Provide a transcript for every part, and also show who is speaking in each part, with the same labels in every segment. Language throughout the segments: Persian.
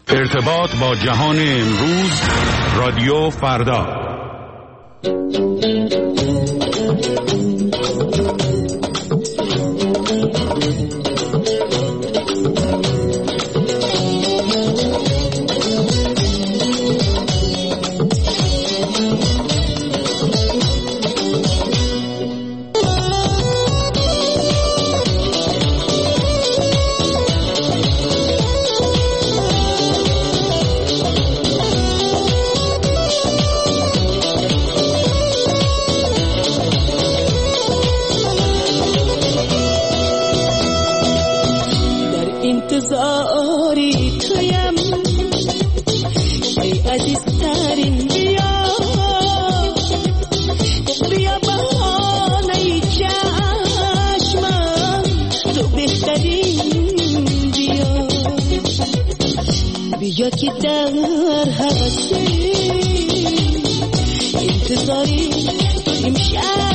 Speaker 1: ارتباط با جهان امروز، رادیو فردا.
Speaker 2: انتظاری تویم ای عزیزترین، بیا بهانه چشمم، تو بهترین، بیا که در حوثی انتظاری امشب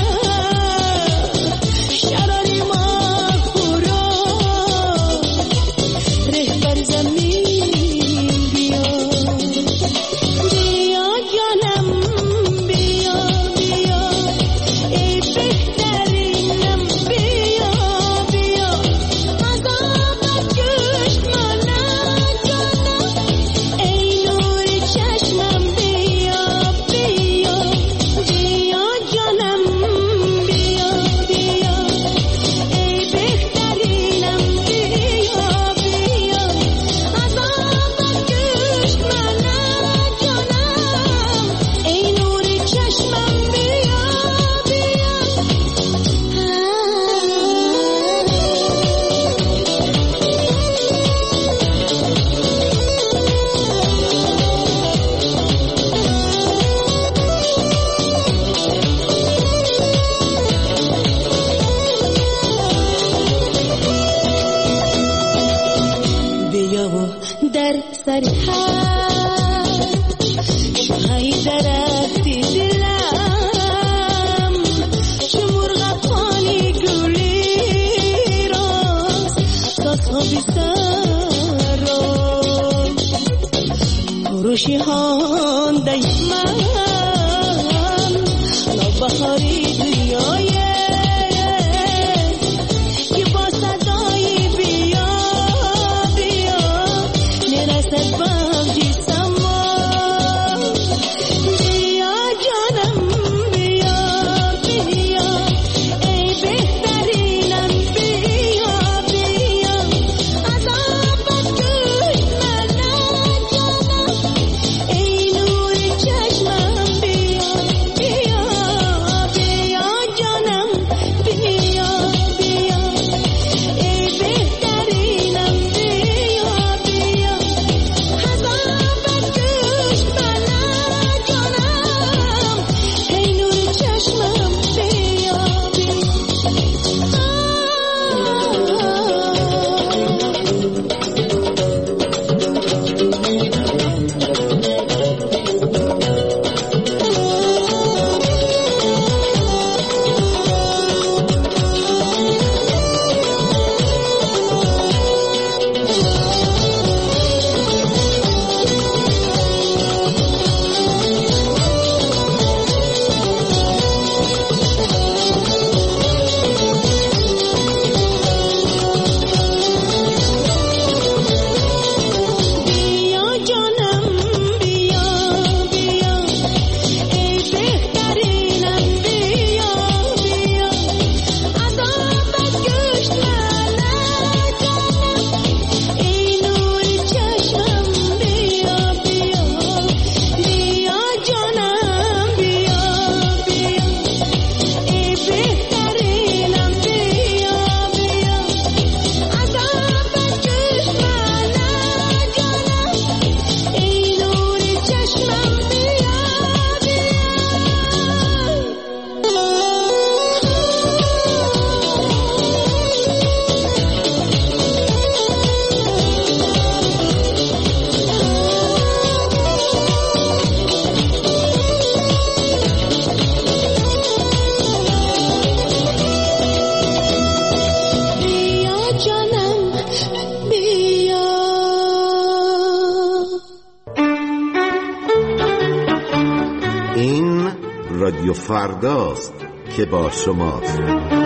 Speaker 3: رادیو فرداست که با شماست.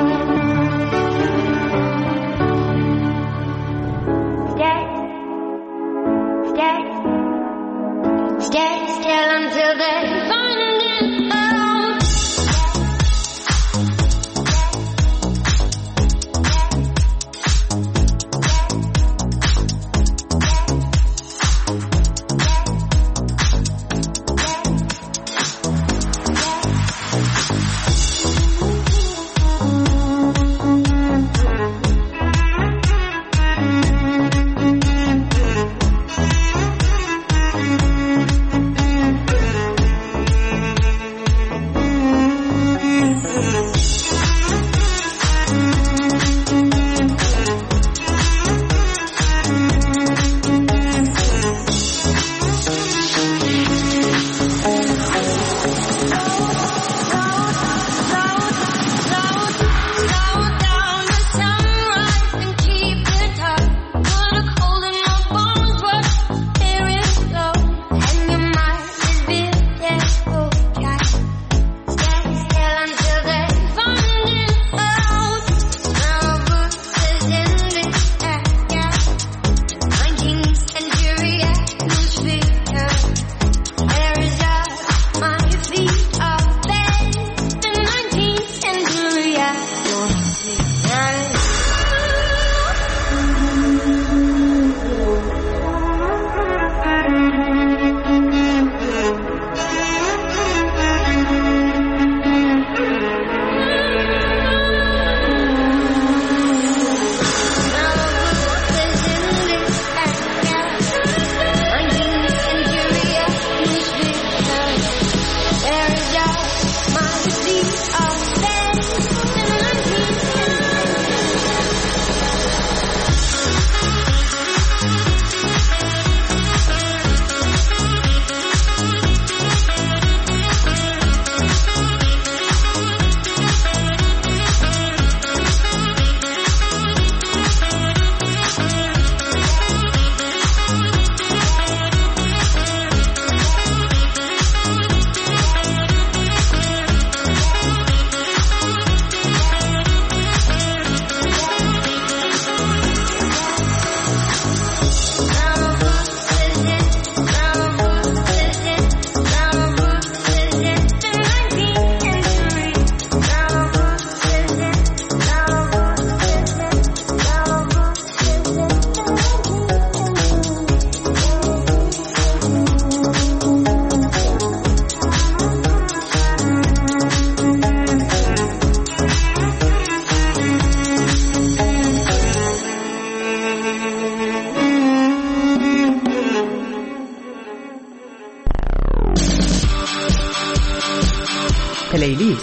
Speaker 4: پلیلیست.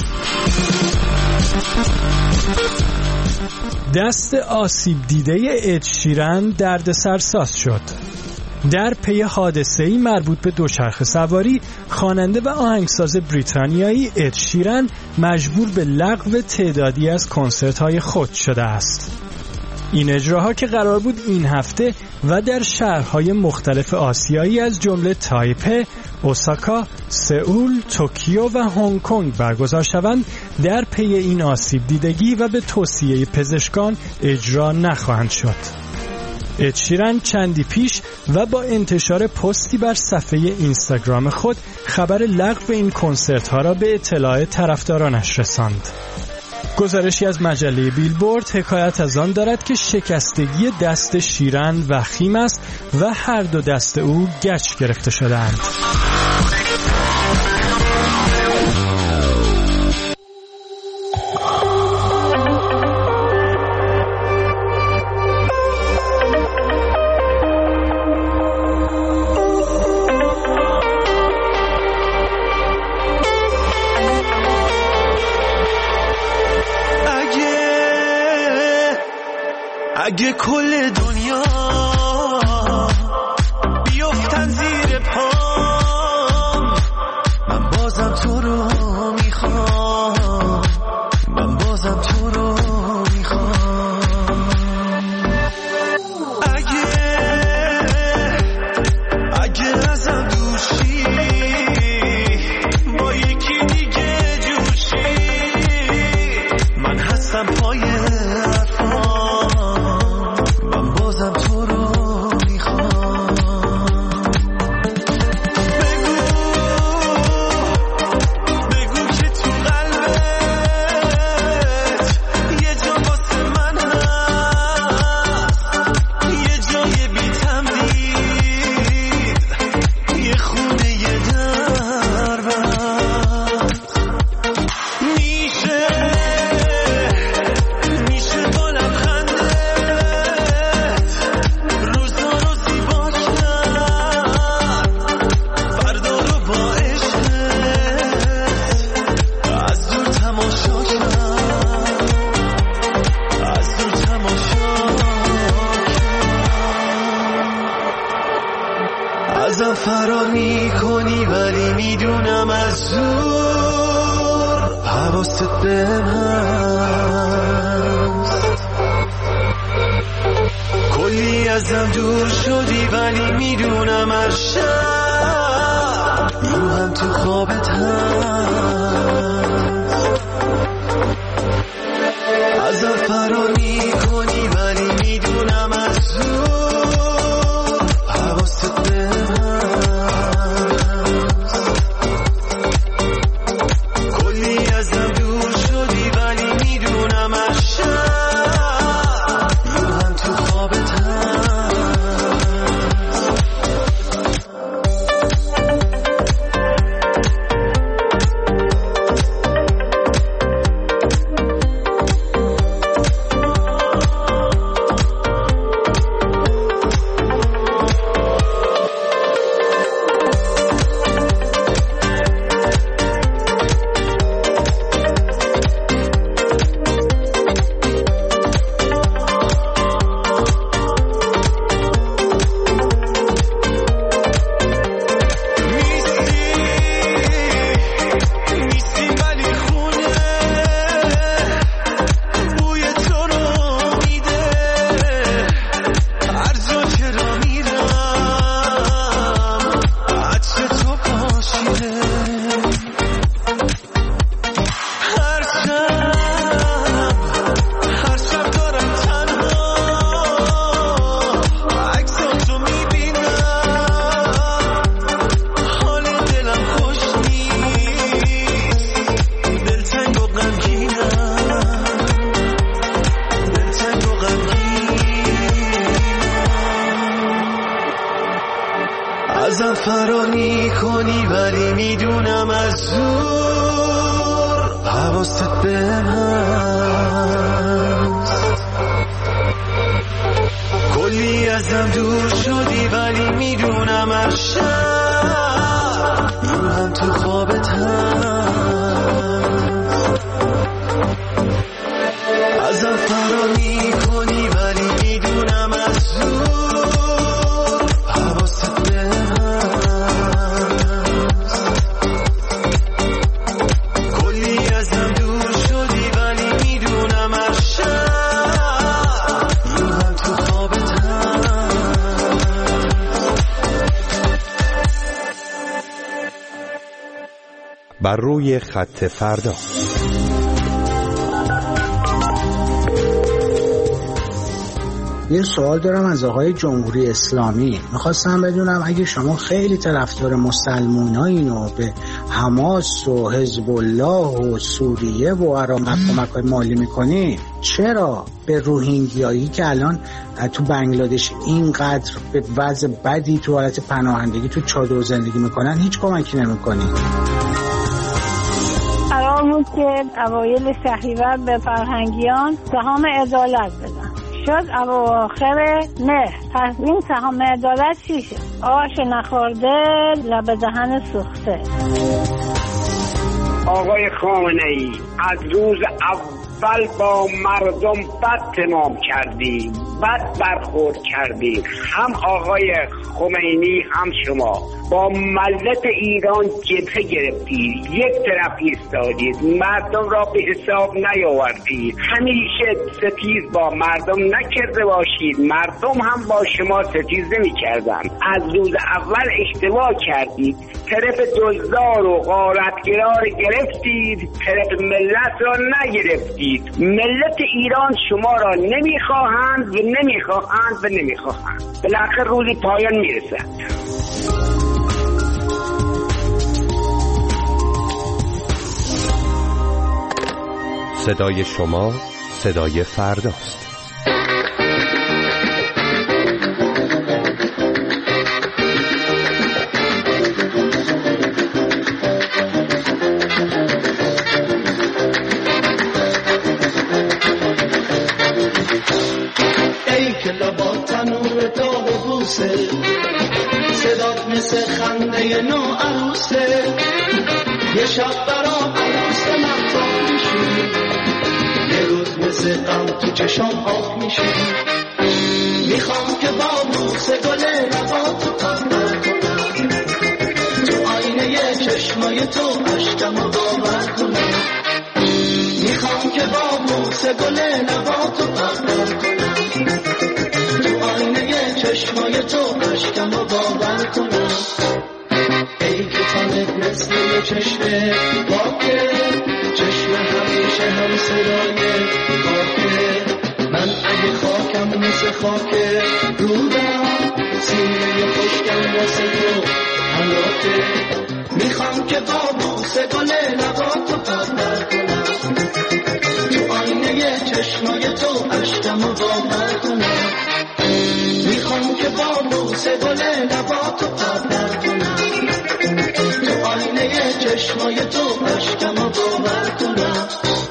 Speaker 5: دست آسیب دیده اد شیران دردسر ساز شد. در پی حادثه‌ای مربوط به دوچرخه سواری، خواننده و آهنگساز بریتانیایی اد شیران مجبور به لغو تعدادی از کنسرت‌های خود شده است. این اجراها که قرار بود این هفته و در شهرهای مختلف آسیایی از جمله تایپه، اوساکا، سئول، توکیو و هنگ کنگ برگزار شوند، در پی این آسیب دیدگی و به توصیه پزشکان اجرا نخواهند شد. اد شیران چندی پیش و با انتشار پستی بر صفحه اینستاگرام خود خبر لغو این کنسرت ها را به اطلاع طرفدارانش رساند. گزارشی از مجله بیلبورد حکایت از آن دارد که شکستگی دست شیران وخیم است و هر دو دست او گچ گرفته شده‌اند.
Speaker 6: اگه کل دنیا بیفتن زیر پام، من بازم تو رو میخوام، من بازم تو رو میخوام. اگه ازم دوشی با یکی دیگه ازم فرار میکنی ولی میدونم از زور حواست بهم هست. کلی ازم دور شدی ولی میدونم از شب روحم تو خوابت هست. ازم فرار میکنی ولی میدونم از زور حواست بهم هست. کلی ازم دور شدی ولی میدونم از شب روحم تو خوابت هست. ازم فرار میکنی ولی میدونم از زور حواست بهم هست. کلی ازم دور شدی ولی میدونم از شب روحم تو خوابت هست. ازم فرار میکنی ولی میدونم از زور حواست بهم هست. کلی ازم دور شدی ولی میدونم از شب روحم تو خوابت هست.
Speaker 4: بر روی خط فردا.
Speaker 7: یه سوال دارم از آقای جمهوری اسلامی. میخواستم بدونم اگه شما خیلی طرفدار مسلمانین و به حماس و حزب الله و سوریه و عراق کمک مالی میکنی، چرا به روهینگیایی که الان تو بنگلادش اینقدر به وضع بدی تو حالت پناهندگی تو چادر زندگی میکنن هیچ کمکی نمیکنی؟
Speaker 8: قرار بود که اوایل شهریور به فرهنگیان سهام عدالت بدن، شد اواخر مهر. پس این سهام عدالت چی شد؟ آش نخورده لب دهن سوخته.
Speaker 9: آقای خامنه‌ای از روز اول با مردم بد تمام کردی، بد برخورد کردی. هم آقای خمینی هم شما با ملت ایران جبهه گرفتید، یک طرف ایستادید، مردم را به حساب نیاوردید. همیشه ستیز با مردم نکرده باشید، مردم هم با شما ستیز نمی کردن. از روز اول اشتباه کردید، طرف دزدار و غارتگرا را گرفتید، طرف ملت را نگرفتید. ملت ایران شما را نمیخواهند و نمیخواهند و نمیخواهند. بالاخره روزی پایان میرسد.
Speaker 4: صدای شما صدای فرداست.
Speaker 10: ای که لبا تنور داغ بوسه، صدات مثل خنده نو عروسه. یه شب برا عروس مهتاب میشی، یه روز مثل غم تو چشم آب میشی. میخوام که با بوسه گل لباتو پاک کنم، چشمای تو اشکمو باور کنم. میخوام که با بوسه گل لباتو پرپر کنم. تو آینه چشمای تو اشکمو باور کنم. ای که تنت مثل یه چشمه پاکه، چشم همیشه هم صدای خاکه. من اگه خاکم مثل خاکه رودم، سینه خوشگم واسه تو حلاکه. میخوام که با بوسه گل لباتو پرپر کنم. تو آینه چشمای تو اشکمو باور کنم. میخوام که با بوسه گل لباتو پرپر کنم. تو آینه چشمای تو اشکمو باور کنم.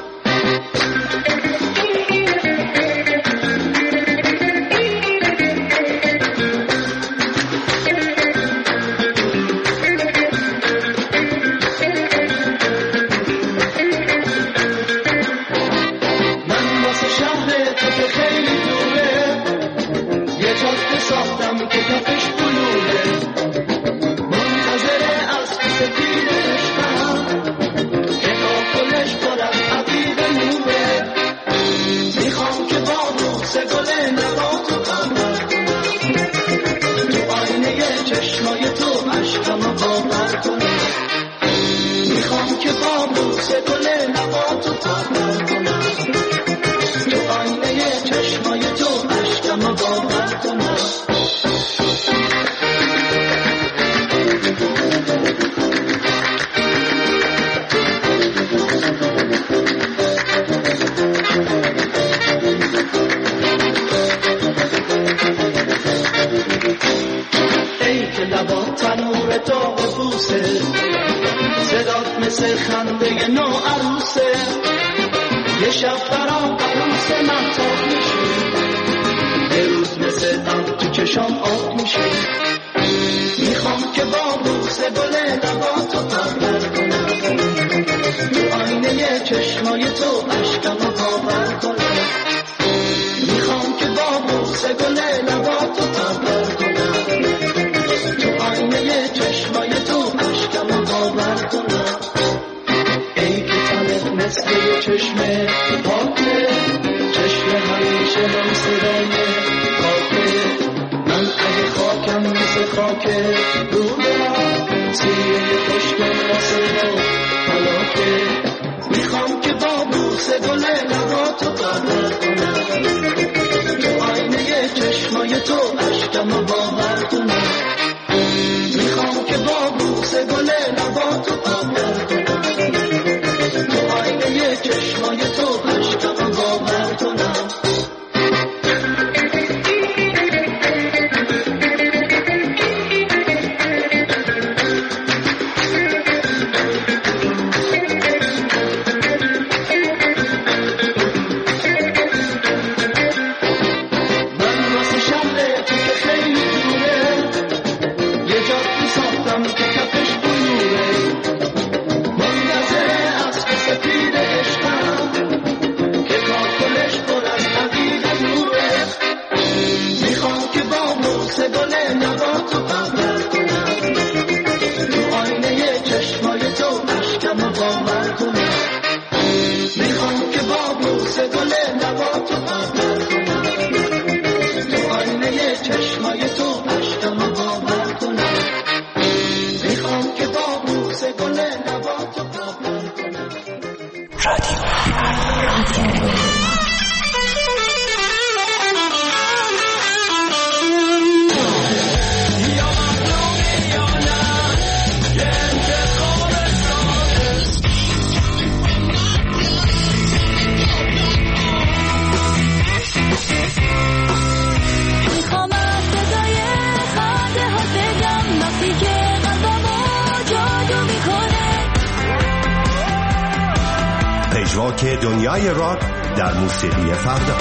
Speaker 11: که دنیای راک در موسیقی فردا.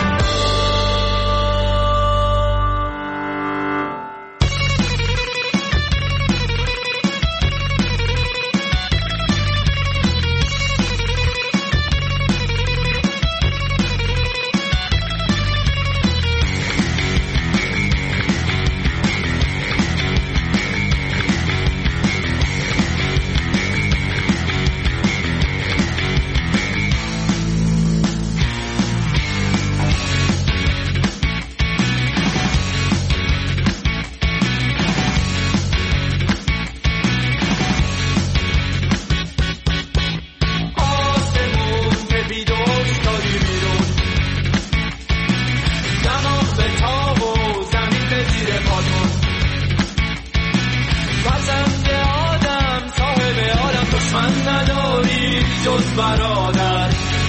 Speaker 6: جز برادر.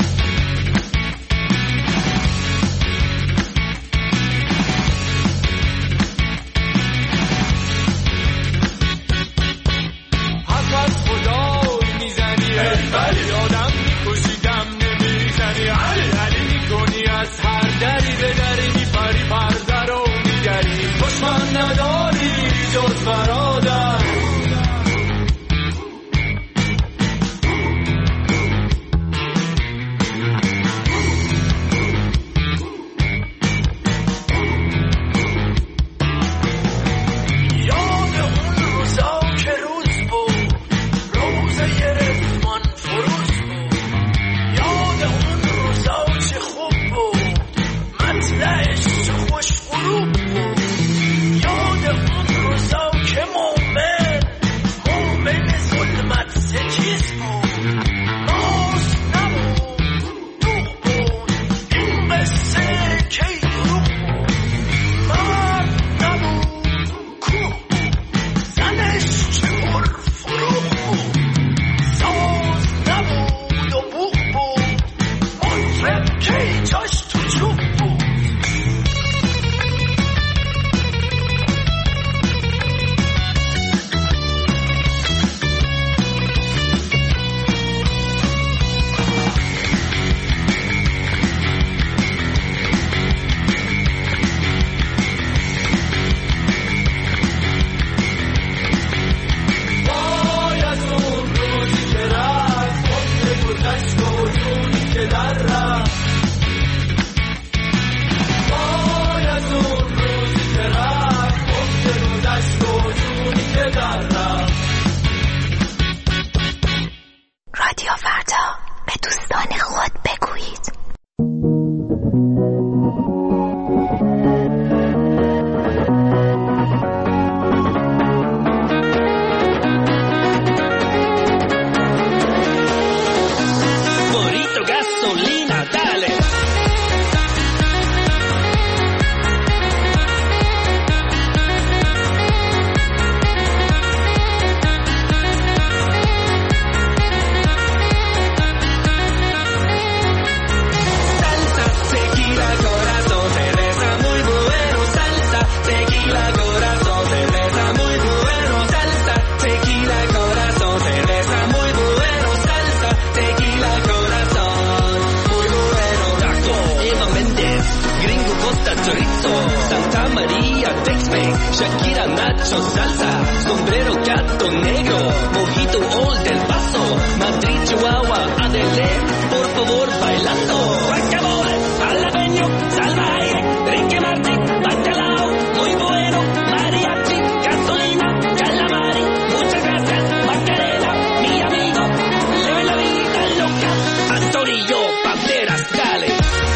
Speaker 6: حرف از خدا میزنی یادم میکشیدم نمیزنی علی میکنی از هر دری به دری میپری پرده رو میگری دشمن نداری جز برادر.
Speaker 12: Shakira, Nacho, salsa, sombrero, gato negro, mojito, Old del Paso, Madrid, Chihuahua, Adele, por favor, bailando. Guacamole, jalapeño, salvaje, Ricky Martin, bacalao, muy bueno, mariachi, gasolina, calamari, muchas gracias, Macarena, mi amigo, leve la vida loca, Antorillo, Banderas, dale.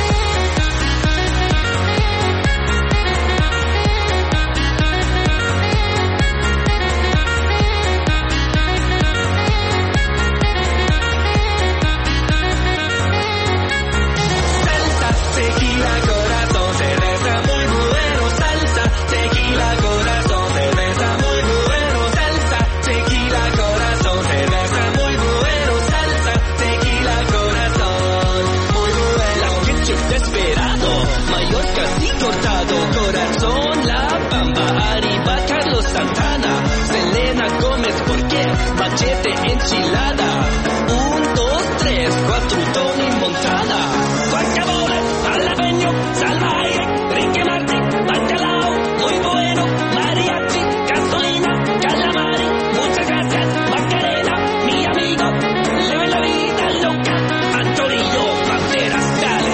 Speaker 12: Corazón, La Bamba, arriba Carlos Santana, Selena Gómez, ¿por qué? Machete, enchilada, 1, 2, 3, 4, Tony Montana, guacamole, jalapeño, salvaje, Ricky Martin, bacalao, muy bueno, mariachi, gasolina, calamari, muchas gracias, Macarena, mi amigo, leve la vida loca, Antorillo, Banderas, dale.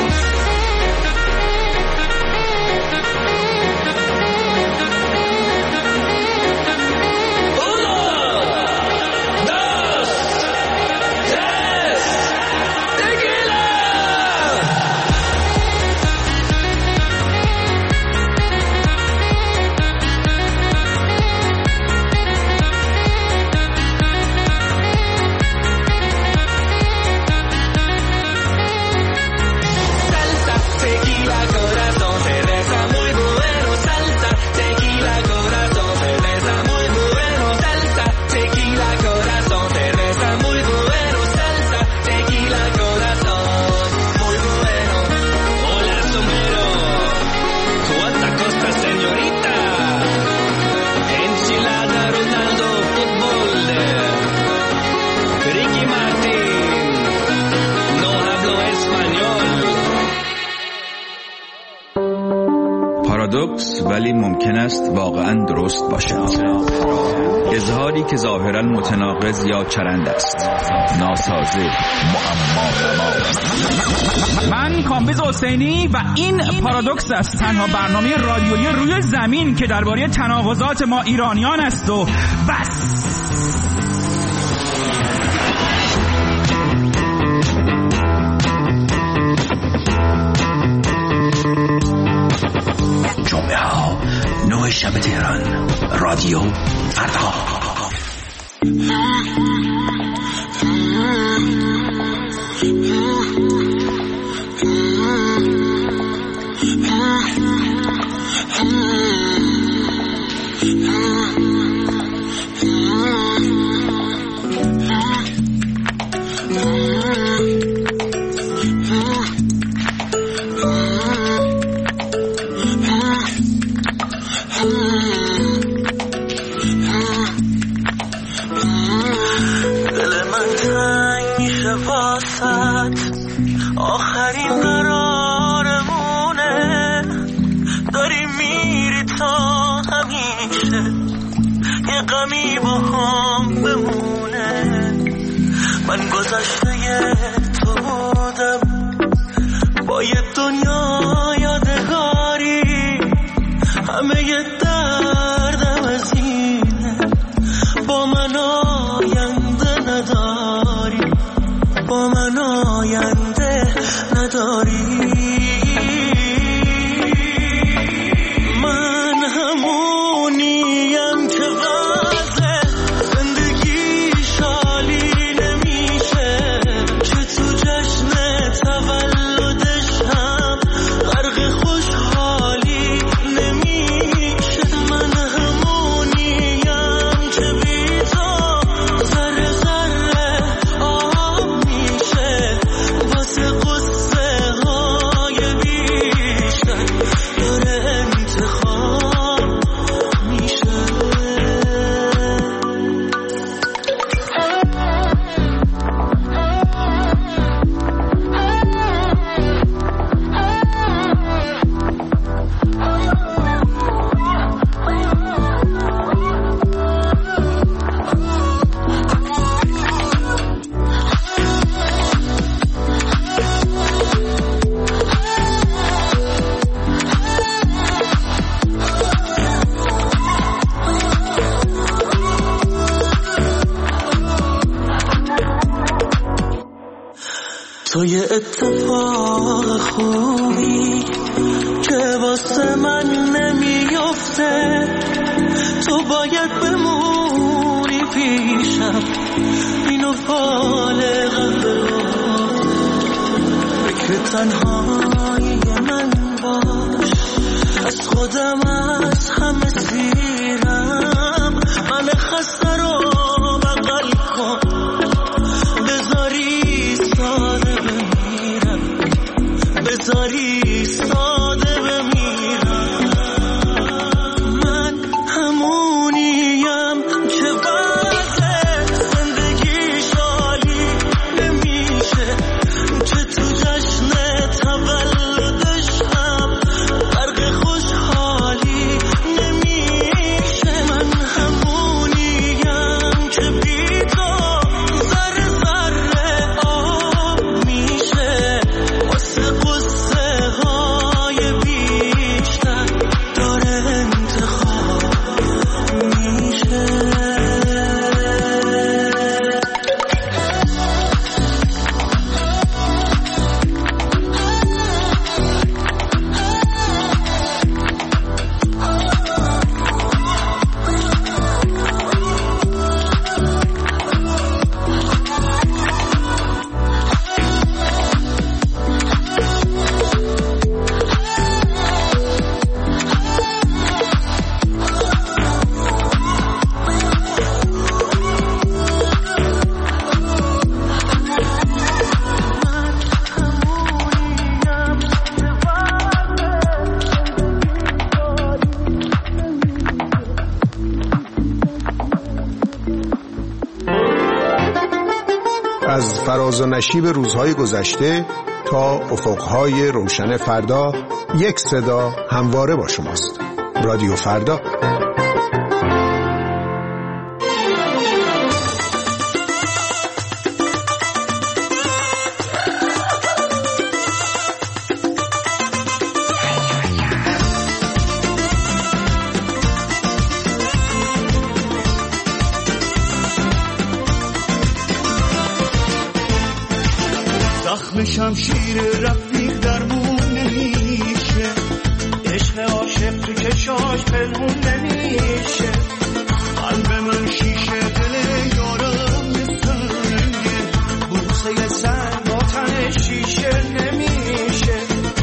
Speaker 13: است ولی ممکن است واقعا درست باشد. اظهاری که ظاهرا متناقض یا چرند است، ناسازه، معما.
Speaker 14: من کامبیز حسینی و این پارادوکس است، تنها برنامه رادیویی روی زمین که درباره تناقضات ما ایرانیان است و بس.
Speaker 15: جمعه ها 9 شب تهران، رادیو فردا.
Speaker 10: آخرین قرارمونه، داری میری تا همیشه یه غمی با هم بمونه. من گذشته تو بودم با یه دنیا یادگاری، همه یه دردم از اینه با من آینده نداری، با من آینده نداری. من همونیم که وضع زندگی شالی نمیشه، که تو جشن تولدش هم غرق خوشحالی نمیشه. من همونیم که بی تو ذره ذره آب میشه، واسه قصه های بیشتر داره انتخاب میشه. تو یه اتفاق خوبی که واسه من نمیفته، تو باید بمونی پیشم، اینو فالقم به که تنهایی من باش. از خودم از همه سیرم، من خسته رو بغل کن، بذاری ساده بمیرم، بذاری ساده بمیرم. من همونیم که وضع زندگی شالی نمیشه، که تو جشن تولدش هم غرق خوشحالی نمیشه. من همونیم که بی تو ذره ذره آب میشه، واسه قصه های بیشتر داره انتخاب میشه.
Speaker 16: از فراز و نشیب روزهای گذشته تا افقهای روشن فردا، یک صدا همواره با شماست. رادیو فردا.
Speaker 10: زخم شمشیر رفیق درمون نمیشه، عشق عاشق تو چشاش پنهون نمیشه. قلب من شیشه، دل یارم سنگه، بوسه سنگ با تن شیشه نمیشه.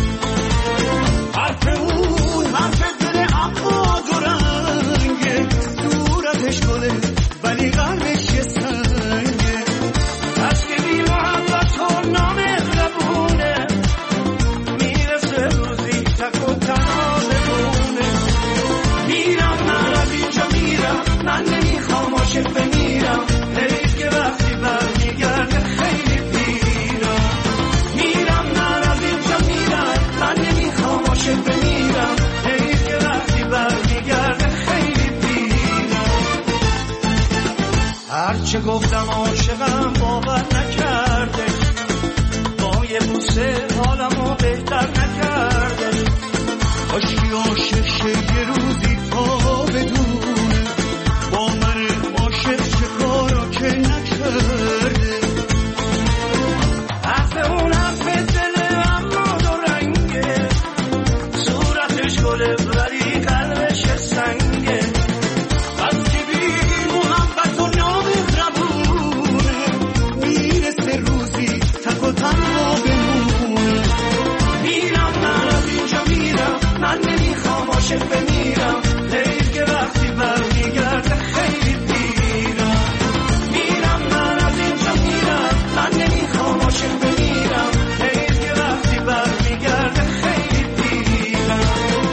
Speaker 10: حرف اون حرف دل اما دو رنگه، صورتش گله ولی قلبش یه سنگه. عشق بی محبت و نامهربونه، میرسه روزی تک و تنها بمونه. میرم من از اینجا میرم، من نمیخوام عاشق بمیرم، حیف که وقتی برمیگرده خیلی پیرم. میرم من از اینجا میرم، من نمیخوام عاشق بمیرم، حیف که وقتی برمیگرده خیلی پیرم. هرچه گفتم عاشقم باور نکرده، با یه بوسه حالمو بهتر نکرده. کاشکی عاشق شه یه روزی تا بدونه، با من عاشق چه کارا که نکرده. حرف اون حرف دل اما دو رنگه، صورتش گله ولی قلبش سنگه. از که بی محبت و نامهربونه، میرسه روزی تک و تنها بمونه. میرم من از اینجا میرم، من نمیخوام عاشق بمیرم، حیف که وقتی برمیگرده خیلی پیرم. میرم من از اینجا میرم، من نمیخوام عاشق بمیرم، حیف که وقتی برمیگرده خیلی پیرم.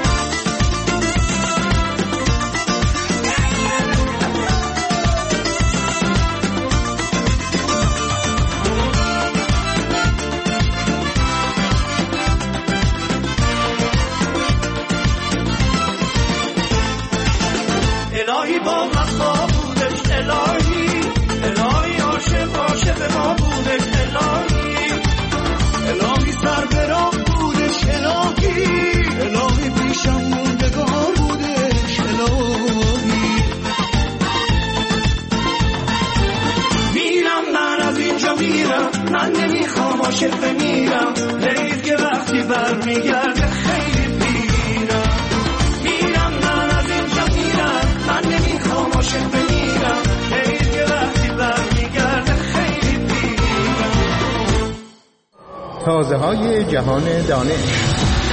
Speaker 10: الهی با وفا بودش، الهی الهی عاشق ما بودش، الهی الهی سر به راه بودش، الهی الهی پیشم موندگار بودش، الهی. میرم من از اینجا میرم، من نمیخوام عاشق بمیرم، حیف که وقتی برمیگرده خیلی پیرم. میرم من از اینجا میرم، من نمیخوام عاشق بمیرم، حیف که وقتی برمیگرده خیلی پیرم.
Speaker 17: تازه های جهان دانش.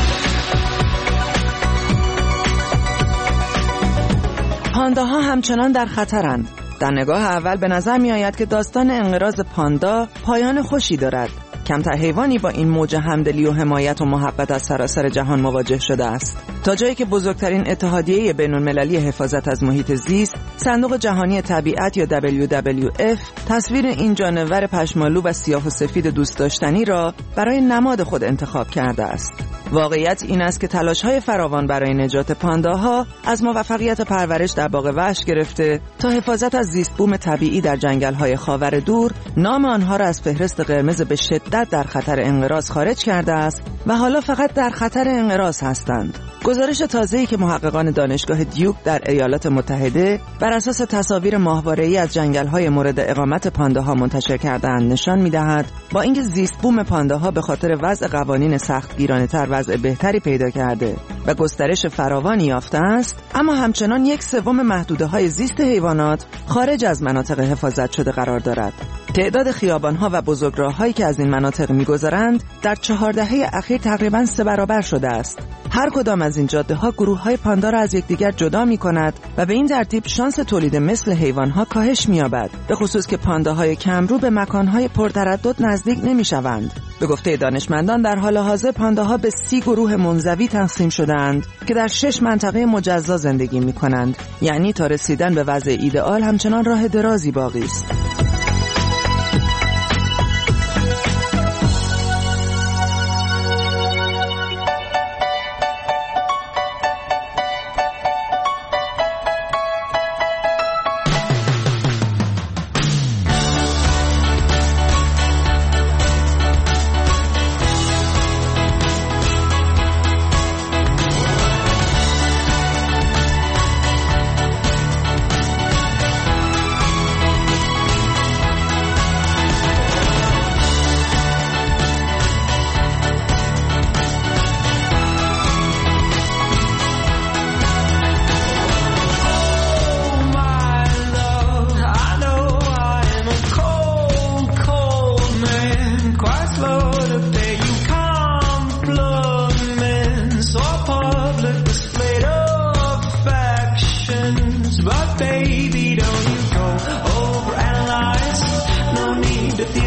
Speaker 18: پانداها همچنان در خطرند. در نگاه اول به نظر می آید که داستان انقراض پاندا پایان خوشی دارد. کمتر حیوانی با این موج همدلی و حمایت و محبت از سراسر جهان مواجه شده است. تا جایی که بزرگترین اتحادیه بین‌المللی حفاظت از محیط زیست، صندوق جهانی طبیعت یا WWF، تصویر این جانور پشمالو و سیاه و سفید دوست داشتنی را برای نماد خود انتخاب کرده است. واقعیت این است که تلاش‌های فراوان برای نجات پانداها از موفقیت پرورش در باغ وحش گرفته تا حفاظت از زیست بوم طبیعی در جنگل‌های خاور دور، نام آنها را از فهرست قرمز به شدت در خطر انقراض خارج کرده است و حالا فقط در خطر انقراض هستند. گزارش تازه‌ای که محققان دانشگاه دیوک در ایالات متحده بر اساس تصاویر ماهواره‌ای از جنگل‌های مورد اقامت پانداها منتشر کرده‌اند نشان می‌دهد با اینکه زیست بوم پانداها به خاطر وضع قوانین سختگیرانه‌تر وضع بهتری پیدا کرده و گسترش فراوانی یافته است، اما همچنان 1/3 محدوده‌های زیست حیوانات خارج از مناطق حفاظت شده قرار دارد. تعداد خیابان‌ها و بزرگراه‌هایی که از این مناطق می‌گذرند در 4 دهه اخیر تقریباً 3 برابر شده است. هر کدام از این جاده‌ها گروه‌های پاندا را از یکدیگر جدا می‌کند و به این ترتیب شانس تولید مثل حیوان‌ها کاهش می‌یابد، به خصوص که پانداهای کمرو به مکان‌های پرتردد نزدیک نمی‌شوند. به گفته دانشمندان در حال حاضر پانداها به 30 گروه منزوی تقسیم شده‌اند که در 6 منطقه مجزا زندگی می‌کنند. یعنی تا رسیدن به وضع ایدئال همچنان راه درازی باقی است.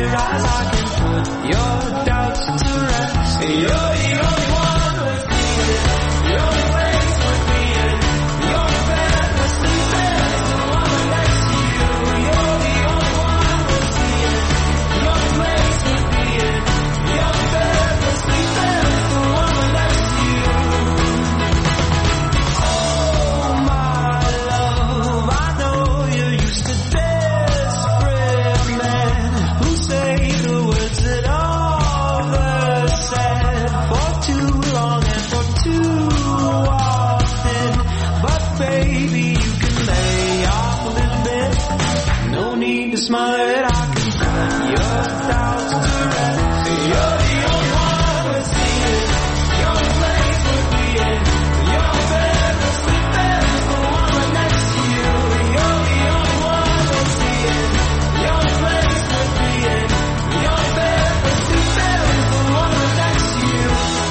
Speaker 6: realize I can put your doubts to rest. You're the only one worth being, the only place worth being, the only bed worth sleeping, the one next to you. You're the only one worth being, the only place worth being, the only bed worth sleeping, the one next to you. Oh my love, I know you're used to desperate men who say the words that others said for too long and for too often. But baby, you can lay off a little bit. No need to smile, I can put your doubts to rest. You're the only one worth seeing, the only place worth being, the only bed worth sleeping, the one next to you. You're the only one worth seeing, the only place worth being, the only bed worth sleeping, the one next to you.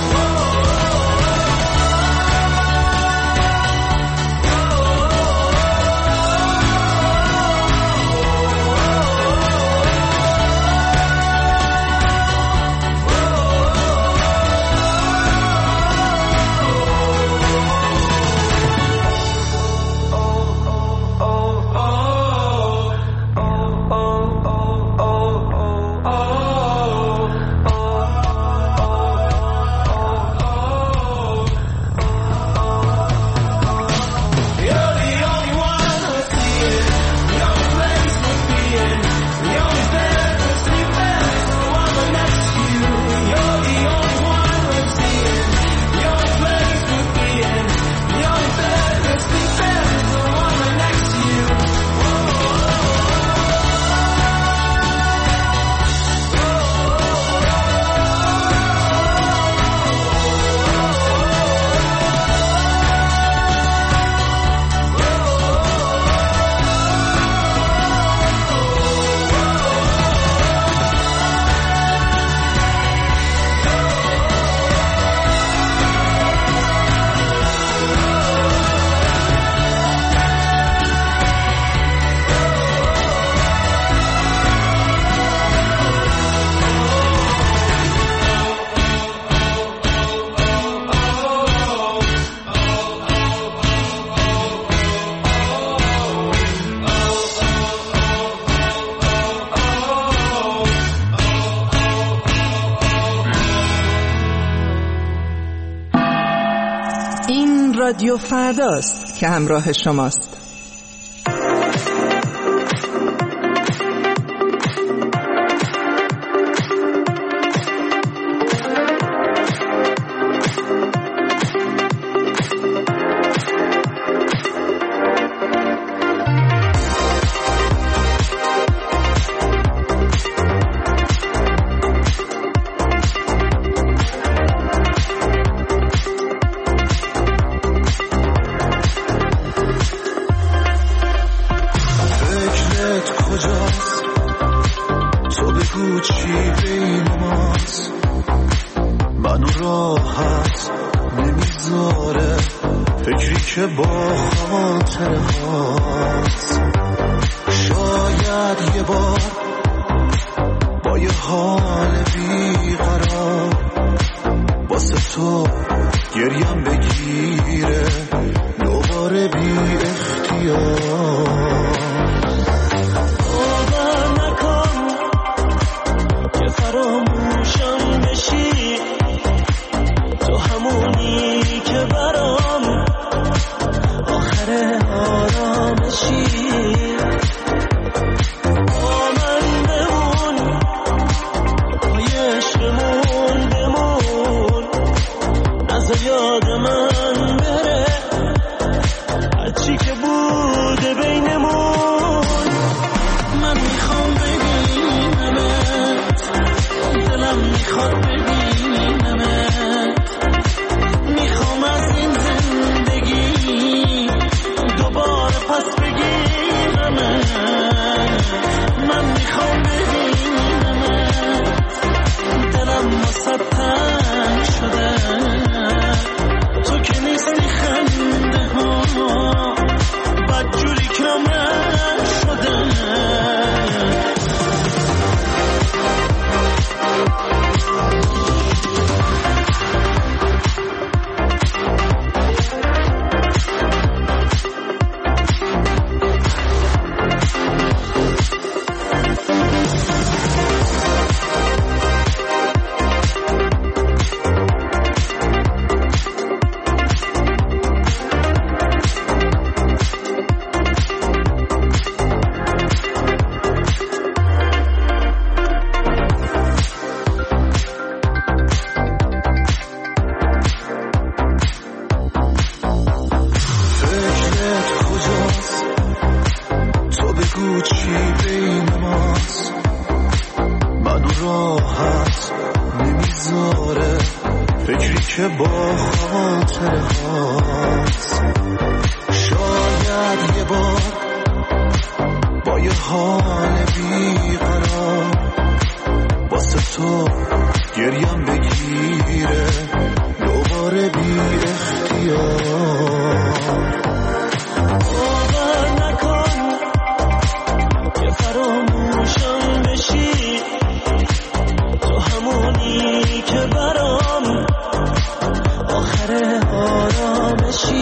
Speaker 6: You're the only one worth seeing, the only place worth being, the only bed worth sleeping, the one next to you. You're the only one worth seeing, the only place worth being, the only bed worth sleeping, the one next to you.
Speaker 18: این رادیو فرداست که همراه شماست.
Speaker 10: که با خاطر هاست شاید یه بار با یه حال بیقرار واسه تو گریم بگیره دوباره بی اختیار باور نکن که فراموشم بشی تو همونی که برام آخر آرامشی
Speaker 19: بگو چی بین ماست، منو راحت نمیذاره فکری که با خاطره هاست. شاید یه بار با یه حال بیقرار واسه تو گریم بگیره دوباره بی اختیار.
Speaker 2: باور نکن که فراموشم بشی، تو همونی که برام آخر آرامشی.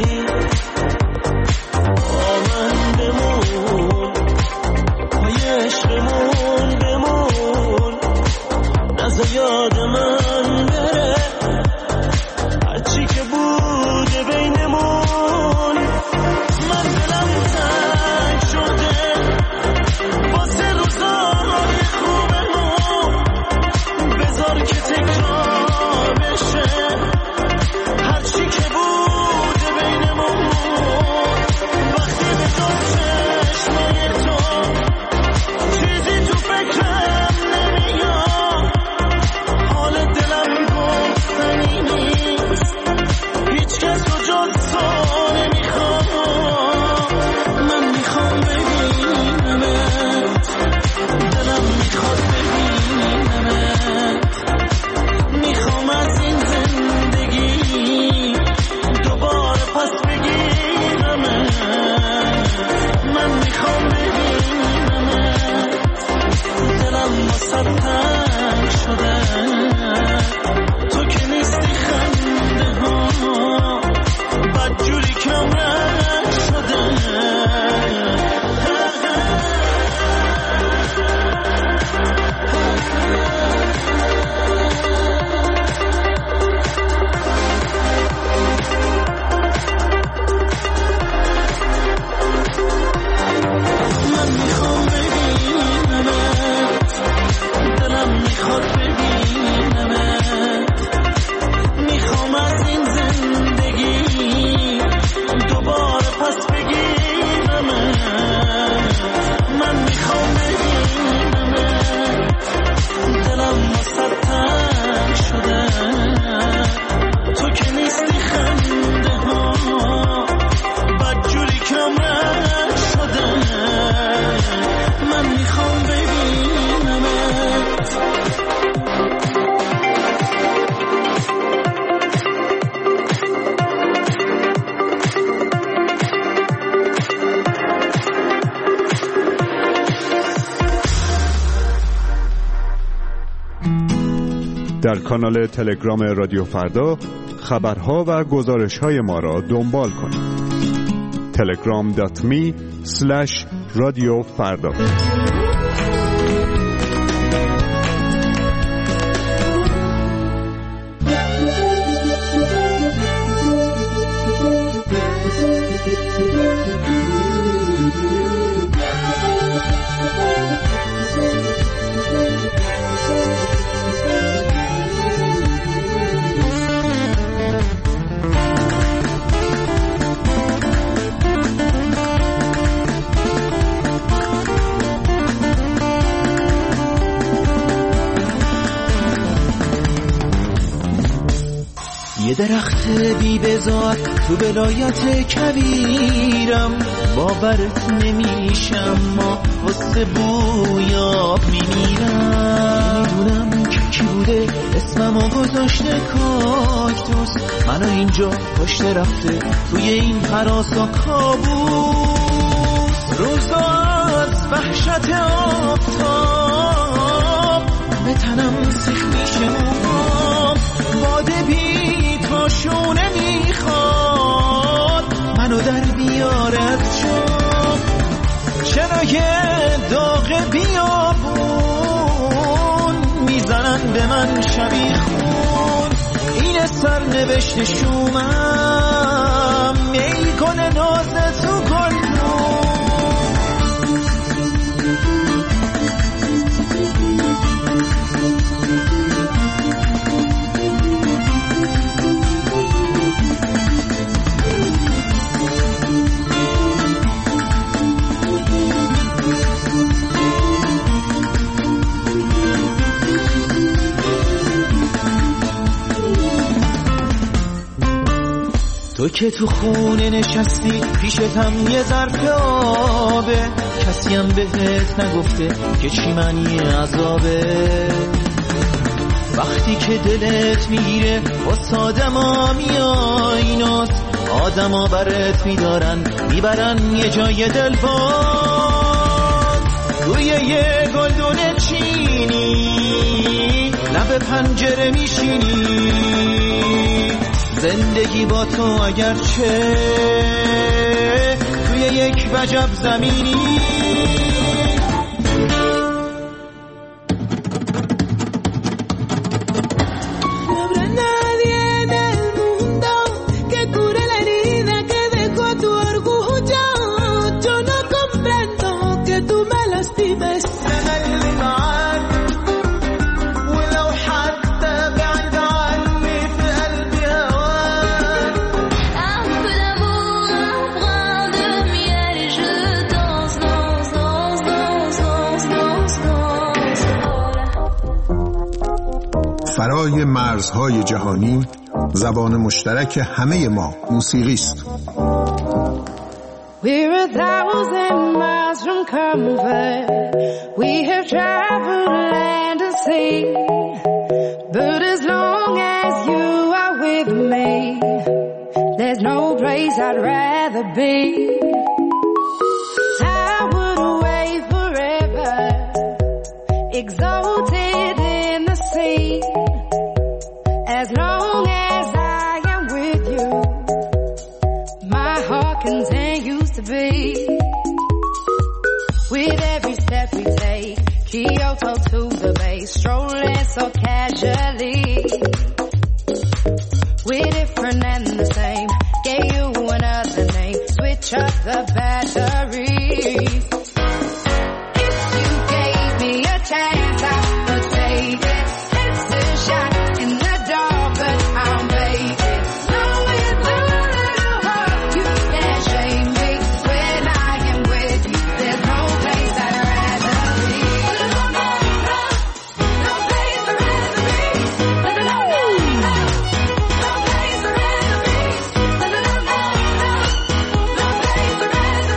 Speaker 2: با من بمون، پای عشقمون بمون، نذار یاد من بره هرچی که بوده بینمون. من دلم تنگ شده واسه روزای خوبمون، بذار که تکرار بشه هرچی که بوده بینمون. وقتی به جز چشمای تو چیزی تو فکرم نمیاد، حال دلم گفتنی نیست، هیچ کس رو جز تو نمیخوام. من میخوام ببینمت، دلم میخواد ببینمت، میخوام از این زندگی دوباره پس بگیرمت. من میخوام ببینمت، دلم واسه تنگ شده، تو که نیستی خنده ها بدجوری کم رنگ شده. من میخوام ببینمت، دلم میخواد ببینمت، میخوام از این زندگی دوباره پس بگیرمت. من میخوام ببینمت، دلم واسه تنگ شده، تو که نیستی خنده ها بدجوری کم رنگ شده. من میخوام ببینمت.
Speaker 1: در کانال تلگرام رادیو فردا خبرها و گزارش‌های ما را دنبال کنید. telegram.me/رادیو فردا.
Speaker 19: یه درخت بی بزار تو ولایت کویرم، باورت نمیشم ما واسه بویاب میمیرم. میدونم که کی بوده اسممو گذاشته کاکتوس، منو اینجا پشت رفته توی این هراسا کابوس. روزا از وحشت آفتاب به تنم سیخ میشه موهام، باده بی تاشونه میخواد منو در بیارد شد. چرا یه داغ بیابون میزنن به من شبیخون، این سرنوشت شومم میل کنه ناز تو کن. که تو خونه نشستی پیشتم یه ظرف آبه، کسی هم بهت نگفته که چی معنی عذابه. وقتی که دلت میگیره واسه آدما میای ناز، آدما برات میدارن میبرن یه جای دلباز. روی یه گلدون چینی لب پنجره میشینی، زندگی با تو اگرچه توی یک وجب زمینی.
Speaker 16: فرای مرزهای جهانی زبان مشترک همه ما موسیقی است.
Speaker 20: We're 1,000 miles from comfort. We have traveled land and sea. But as long as you are with me, there's no place I'd rather be. I would wait forever, exalted in the sea. As long as I am with you, my heart continues to beat. With every step we take, Kyoto to the bay, strolling so casually. We're different and the same, gave you another name, switch up the batteries. If you gave me a chance, I would take it. It's a shot in the dark, but I'll make it. Knowing the little heart, you can't shame me. When I am with you, there's no place I'd rather be. No place I'd rather be. No place I'd rather be. No place I'd rather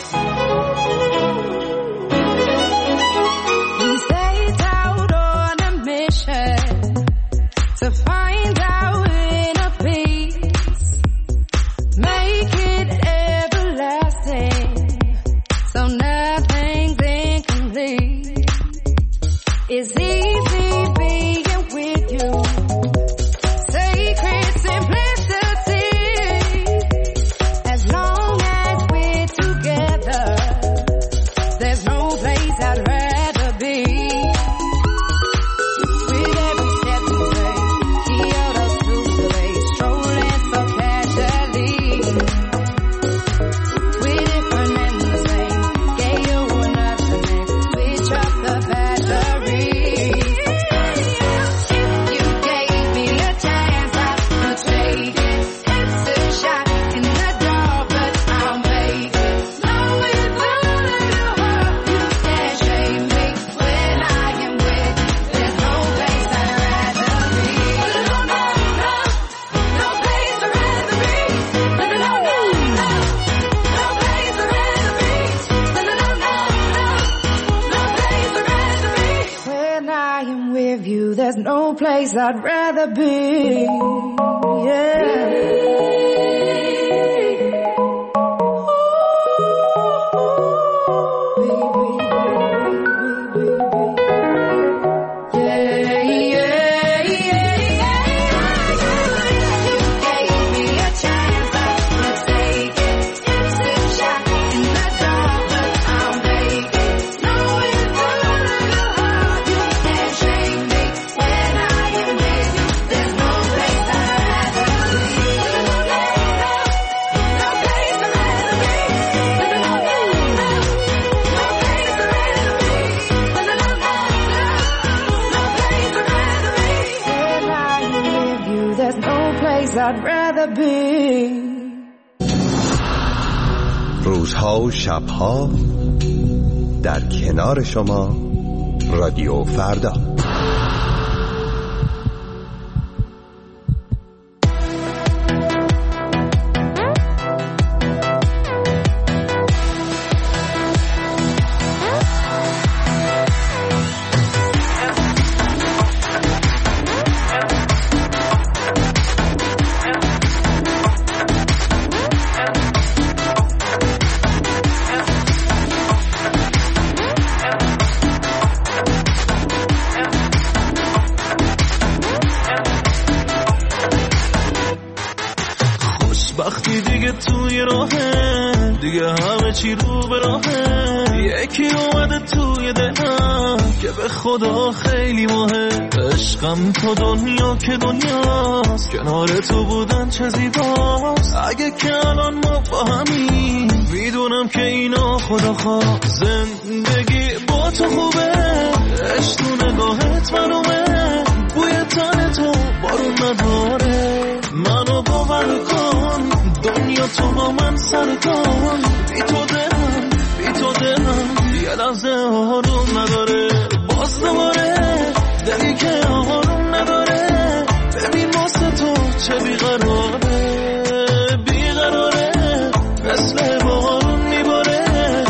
Speaker 20: be. We set out on a mission to find our inner peace, make it everlasting, so nothing's incomplete. It's easy being with you, sacred simplicity. As long as we're together, there's no place I'd rather be. With every step we take, Kyoto to the bay, strolling so casually. We're different and the same, gave you another name, switch up the batteries. If you gave me a chance, I would take it. It's a shot in the dark, but I'll make it. Knowing the little heart, you can't shame me. When I am with you, there's no place I'd rather be. No place I'd rather be. No place I'd rather be. When I am with you, there's no place I'd rather be. I'd rather be.
Speaker 4: روزها و شبها در کنار شما رادیو فردا.
Speaker 2: چی رو به راهه، یکی اومده توی دلم که به خدا خیلی مهم. عشقم تو دنیا که دنیاست، کنار تو بودن چه زیباست. اگه که الان ما با همین، میدونم که اینا خدا خواست. زندگی با تو خوبه، عشق تو نگاهت معلومه، بوی تن تو بارون نداره. منو باور کن، دنیا تو با من سر کن. بی تو دلم یه لحظه آروم نداره. باز دوباره دلی که آروم نداره. ببین واسه تو چه بیقراره، مثل بارون میباره.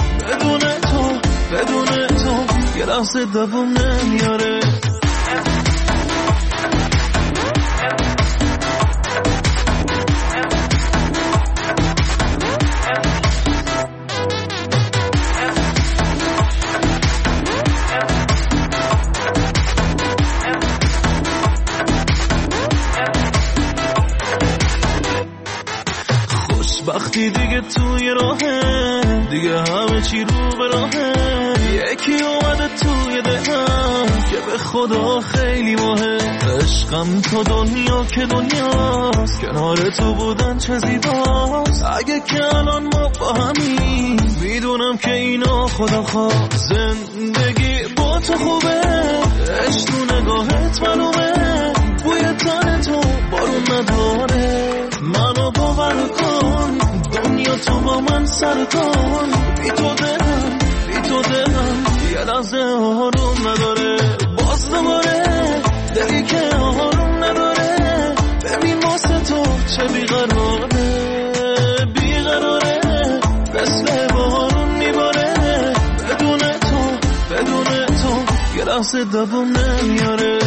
Speaker 2: بدون تو یه لحظه دوام نمیاره. وقتی دیگه توی راهه، دیگه همه چی رو به راهه. یکی اومده توی دلم که به خدا خیلی مهم. عشقم تو دنیا که دنیاست، کنار تو بودن چه زیباست. اگه که الان ما با همین، میدونم که اینا خدا خواست. زندگی با تو خوبه، عشق تو نگاهت معلومه، بوی تن تو بارون نداره. منو باور کن، دنیا تو با من سر کن. بی تو دلم یه لحظه آروم نداره. باز دوباره دلی که آروم نداره. ببین واسه تو چه بیقراره، مثل بارون میباره. بدون تو یه لحظه دوام نمیاره.